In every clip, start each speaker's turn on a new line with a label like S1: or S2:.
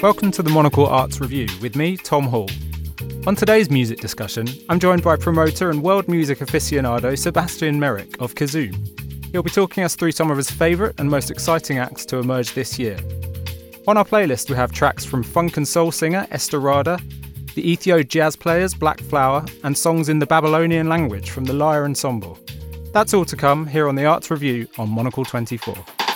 S1: Welcome to the Monocle Arts Review with me, Tom Hall. On today's music discussion, I'm joined by promoter and world music aficionado Sebastian Merrick of Kazoom. He'll be talking us through some of his favourite and most exciting acts to emerge this year. On our playlist we have tracks from funk and soul singer Esther Rada, the Ethio jazz players Black Flower, and songs in the Babylonian language from the Lyre Ensemble. That's all to come here on the Arts Review on Monocle 24.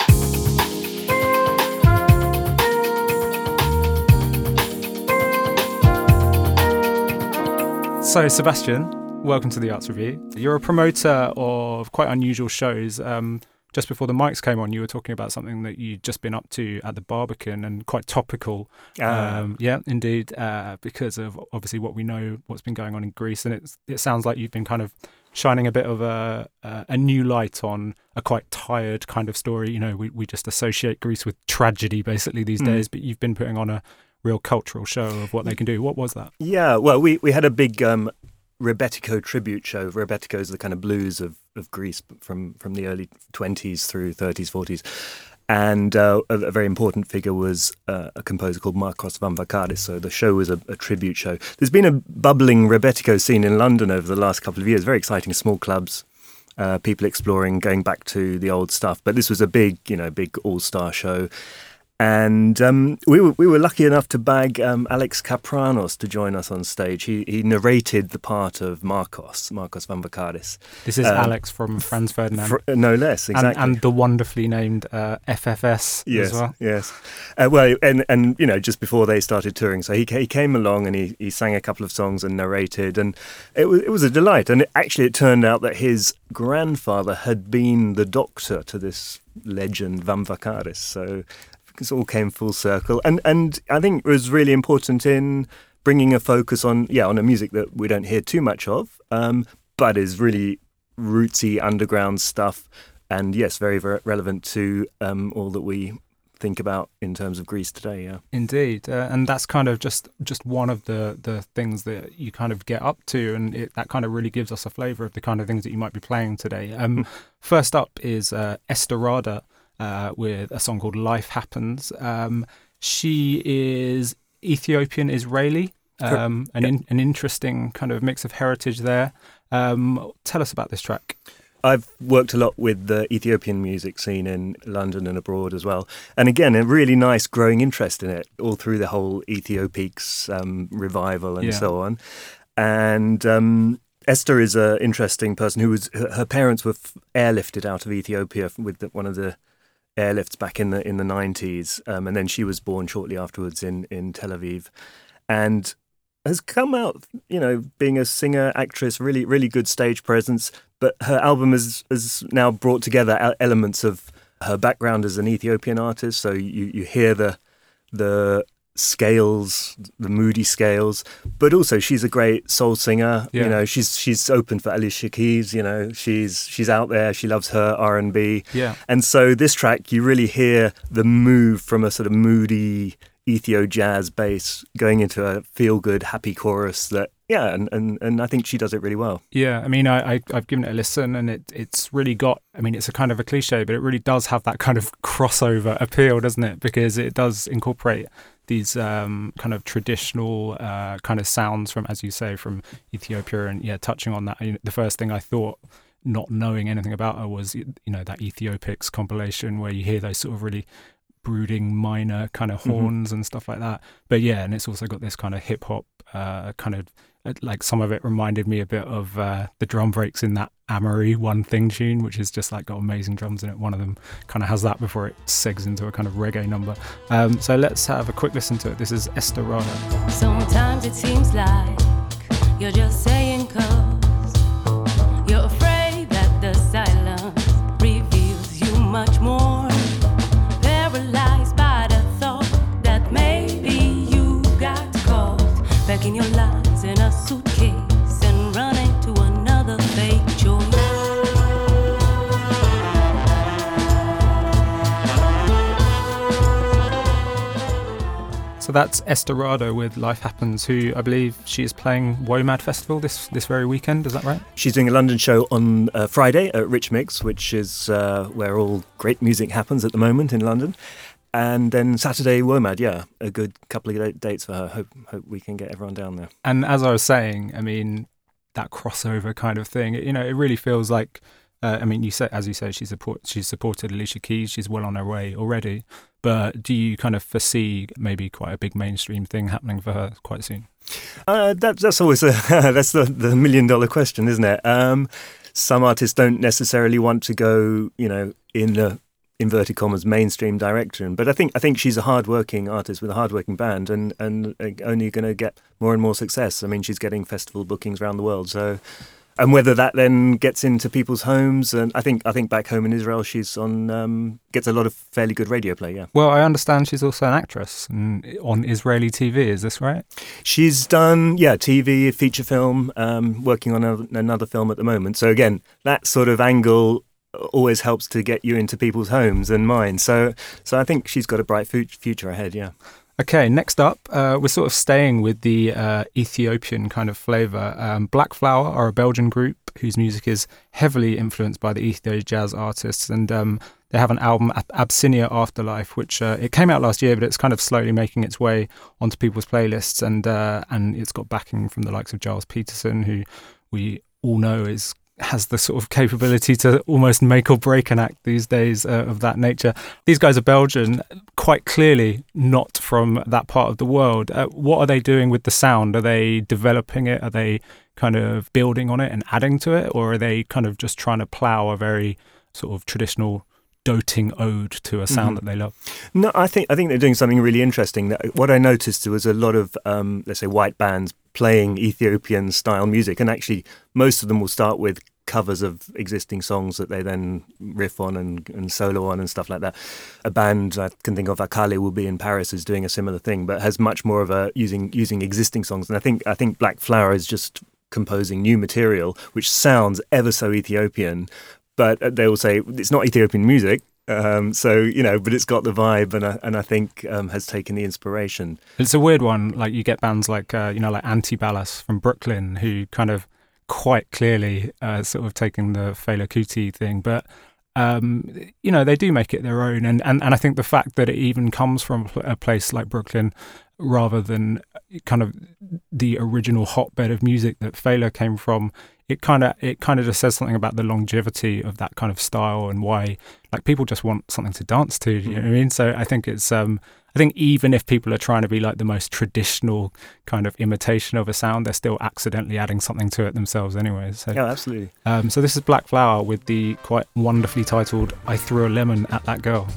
S1: So, Sebastian, welcome to the Arts Review. You're a promoter of quite unusual shows. Just before the mics came on, you were talking about something that you'd just been up to at the Barbican and quite topical. Yeah, indeed, because of obviously what we know, what's been going on in Greece. And it sounds like you've been kind of shining a bit of a new light on a quite tired kind of story. You know, we just associate Greece with tragedy basically these days, but you've been putting on a real cultural show of what they can do. What was that?
S2: Yeah, well, we had a big Rebetiko tribute show. Rebetiko is the kind of blues of Greece from the early 20s through 30s, 40s. And a very important figure was a composer called Markos Vamvakadis. So the show was a tribute show. There's been a bubbling Rebetiko scene in London over the last couple of years. Very exciting, small clubs, people exploring, going back to the old stuff. But this was a big all-star show. And we were lucky enough to bag Alex Kapranos to join us on stage. He narrated the part of Markos Vamvakadis.
S1: This is Alex from Franz Ferdinand.
S2: No less, exactly.
S1: And the wonderfully named FFS
S2: yes,
S1: as well.
S2: Yes, well, and you know, just before they started touring, so he came along and he sang a couple of songs and narrated, and it was a delight. And it turned out that his grandfather had been the doctor to this legend Vamvakadis, so it all came full circle, and I think it was really important in bringing a focus on a music that we don't hear too much of, but is really rootsy underground stuff, and yes, very, very relevant to all that we think about in terms of Greece today. Yeah, indeed,
S1: and that's kind of just one of the things that you kind of get up to, and that kind of really gives us a flavour of the kind of things that you might be playing today. First up is Esther Rada, with a song called Life Happens. She is Ethiopian Israeli, an interesting kind of mix of heritage there. Tell us about this track.
S2: I've worked a lot with the Ethiopian music scene in London and abroad as well. And again, a really nice growing interest in it all through the whole Ethiopics revival and so on. And Esther is an interesting person her parents were airlifted out of Ethiopia with one of the airlifts back in the 90s, and then she was born shortly afterwards in Tel Aviv, and has come out, being a singer, actress, really, really good stage presence. But her album has now brought together elements of her background as an Ethiopian artist. So you hear the scales, the moody scales, but also she's a great soul singer.
S1: Yeah.
S2: She's open for Alicia Keys. She's out there. She loves her R&B.
S1: Yeah.
S2: And so this track, you really hear the move from a sort of moody Ethio jazz bass going into a feel good, happy chorus that. Yeah, and I think she does it really well.
S1: Yeah, I mean, I've given it a listen, and it's really got, I mean, it's a kind of a cliche, but it really does have that kind of crossover appeal, doesn't it? Because it does incorporate these kind of traditional kind of sounds from, as you say, from Ethiopia, and touching on that. The first thing I thought, not knowing anything about her, was that Ethiopics compilation where you hear those sort of really brooding minor kind of horns and stuff like that. But and it's also got this kind of hip hop kind of, like, some of it reminded me a bit of the drum breaks in that Amory One Thing tune, which is just like got amazing drums in it. One of them kind of has that before it segs into a kind of reggae number. So let's have a quick listen to it. This is Esther Rada.
S3: Sometimes it seems like you're just saying 'cause you're afraid that the silence reveals you much more. Paralyzed by the thought that maybe you got caught back in your lies in a suitcase and running to another fake choice.
S1: So that's Esther Rada with Life Happens, who I believe she is playing WOMAD Festival this very weekend. Is that right?
S2: She's doing a London show on Friday at Rich Mix, which is where all great music happens at the moment in London. And then Saturday, WOMAD, yeah, a good couple of dates for her. Hope we can get everyone down there.
S1: And as I was saying, I mean, that crossover kind of thing, it really feels like, you say, as you say, she's supported Alicia Keys. She's well on her way already. But do you kind of foresee maybe quite a big mainstream thing happening for her quite soon?
S2: That's always that's the $1 million question, isn't it? Some artists don't necessarily want to go, in the inverted commas mainstream direction, but I think she's a hardworking artist with a hardworking band, and only going to get more and more success. I mean, she's getting festival bookings around the world, so. And whether that then gets into people's homes, and I think back home in Israel, she's on gets a lot of fairly good radio play. Yeah.
S1: Well, I understand she's also an actress on Israeli TV. Is this right?
S2: She's done TV, feature film, working on another film at the moment. So again, that sort of angle always helps to get you into people's homes and minds. So I think she's got a bright future ahead. Yeah.
S1: Okay, next up, we're sort of staying with the Ethiopian kind of flavour. Black Flower are a Belgian group whose music is heavily influenced by the Ethio jazz artists, and they have an album, Abyssinia Afterlife, which it came out last year, but it's kind of slowly making its way onto people's playlists, and it's got backing from the likes of Giles Peterson, who we all know has the sort of capability to almost make or break an act these days of that nature. These guys are Belgian, quite clearly not from that part of the world. What are they doing with the sound? Are they developing it? Are they kind of building on it and adding to it? Or are they kind of just trying to plough a very sort of traditional doting ode to a sound that they love?
S2: No, I think they're doing something really interesting. What I noticed was a lot of, let's say, white bands playing Ethiopian style music, and actually most of them will start with covers of existing songs that they then riff on and solo on and stuff like that. A band I can think of, Akale, will be in Paris, is doing a similar thing, but has much more of a using existing songs. And I think Black Flower is just composing new material which sounds ever so Ethiopian, but they will say it's not Ethiopian music. But it's got the vibe, and I think has taken the inspiration.
S1: It's a weird one. Like you get bands like like Antibalas from Brooklyn, who kind of quite clearly sort of taking the Fela Kuti thing, but they do make it their own, and I think the fact that it even comes from a place like Brooklyn rather than kind of the original hotbed of music that Fela came from, it kind of just says something about the longevity of that kind of style and why people just want something to dance to. You know what I mean? So I think it's I think even if people are trying to be like the most traditional kind of imitation of a sound, they're still accidentally adding something to it themselves anyway. So,
S2: yeah, absolutely.
S1: So this is Black Flower with the quite wonderfully titled I Threw a Lemon at That Girl.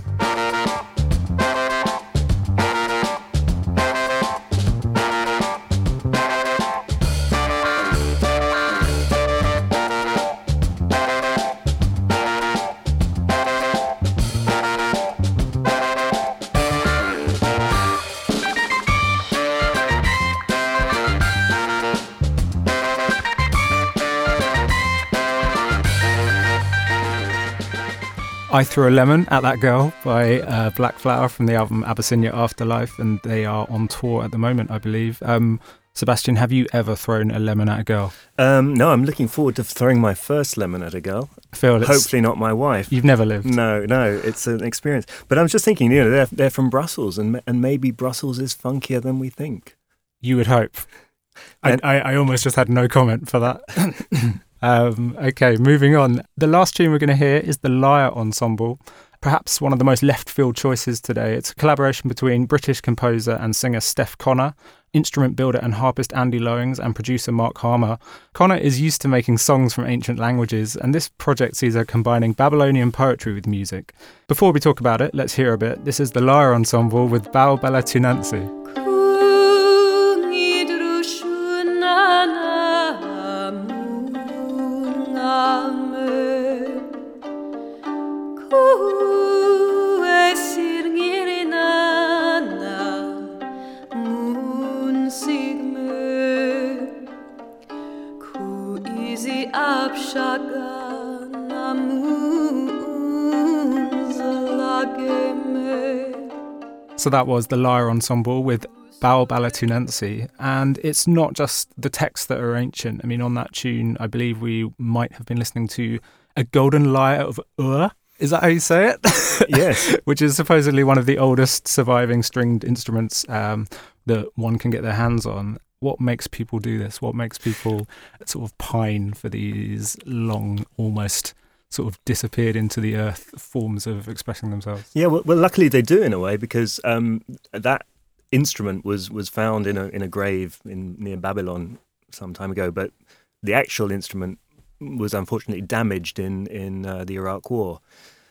S1: I Threw a Lemon at That Girl by Black Flower from the album Abyssinia Afterlife, and they are on tour at the moment, I believe. Sebastian, have you ever thrown a lemon at a girl?
S2: No, I'm looking forward to throwing my first lemon at a girl.
S1: Phil,
S2: hopefully not my wife.
S1: You've never lived?
S2: No, it's an experience. But I was just thinking, they're from Brussels, and maybe Brussels is funkier than we think.
S1: You would hope. I almost just had no comment for that. Okay, moving on. The last tune we're going to hear is the Lyre Ensemble, perhaps one of the most left field choices today. It's a collaboration between British composer and singer Steph Connor, instrument builder and harpist Andy Lowings, and producer Mark Harmer. Connor is used to making songs from ancient languages, and this project sees her combining Babylonian poetry with music. Before we talk about it, let's hear a bit. This is the Lyre Ensemble with Bao Bella Tunansi. So that was the Lyre Ensemble with Bao Bella Tunansi, and it's not just the texts that are ancient. I mean, on that tune, I believe we might have been listening to A Golden Lyre of Ur, Is that how you say it?
S2: Yes.
S1: Which is supposedly one of the oldest surviving stringed instruments that one can get their hands on. What makes people do this? What makes people sort of pine for these long, almost sort of disappeared into the earth forms of expressing themselves?
S2: Yeah, well, luckily they do in a way, because that instrument was found in a grave near Babylon some time ago, but the actual instrument was unfortunately damaged in the Iraq War.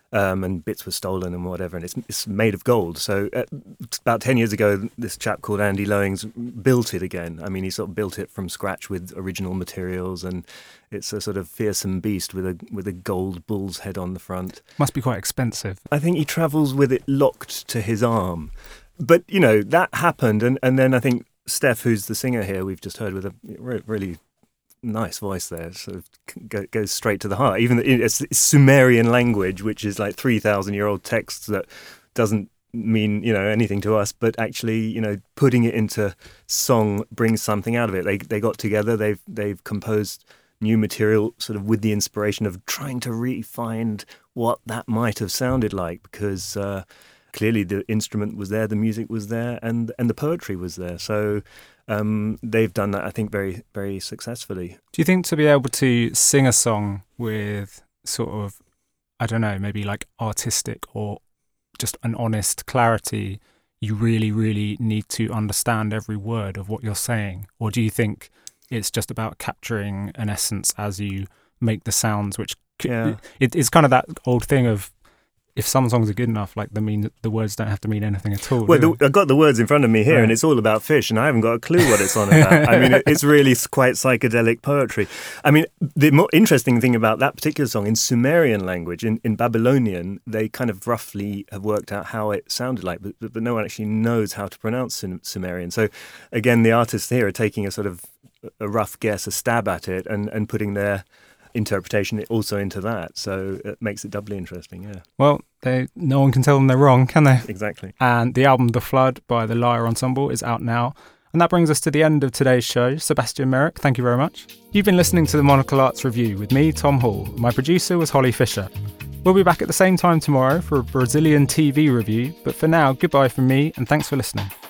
S2: And bits were stolen and whatever, and it's made of gold. So about 10 years ago, this chap called Andy Lowings built it again. I mean, he sort of built it from scratch with original materials, and it's a sort of fearsome beast with a gold bull's head on the front.
S1: Must be quite expensive.
S2: I think he travels with it locked to his arm. But, you know, that happened, and then I think Steph, who's the singer here, we've just heard with a really nice voice there, sort of goes straight to the heart. Even it's Sumerian language, which is like 3,000-year-old text that doesn't mean, you know, anything to us, but actually, you know, putting it into song brings something out of it. They got together, they've composed new material sort of with the inspiration of trying to refine what that might have sounded like, because clearly the instrument was there, the music was there, and the poetry was there. So they've done that, I think, very, very successfully.
S1: Do you think to be able to sing a song with sort of, I don't know, maybe like artistic or just an honest clarity, you really, really need to understand every word of what you're saying? Or do you think it's just about capturing an essence as you make the sounds, which it's kind of that old thing of, if some songs are good enough, like the words don't have to mean anything at all.
S2: Well, I've got the words in front of me here, and it's all about fish, and I haven't got a clue what it's on about. I mean, it's really quite psychedelic poetry. I mean, the more interesting thing about that particular song, in Sumerian language, in Babylonian, they kind of roughly have worked out how it sounded like, but no one actually knows how to pronounce Sumerian. So, again, the artists here are taking a sort of a rough guess, a stab at it, and putting their interpretation also into that, so it makes it doubly interesting. Yeah.
S1: Well, no one can tell them they're wrong, can they?
S2: Exactly.
S1: And the album The Flood by the Lyre Ensemble is out now. And that brings us to the end of today's show. Sebastian Merrick, thank you very much. You've been listening to the Monocle Arts Review with me, Tom Hall. My producer was Holly Fisher. We'll be back at the same time tomorrow for a Brazilian TV review, but for now, goodbye from me and thanks for listening.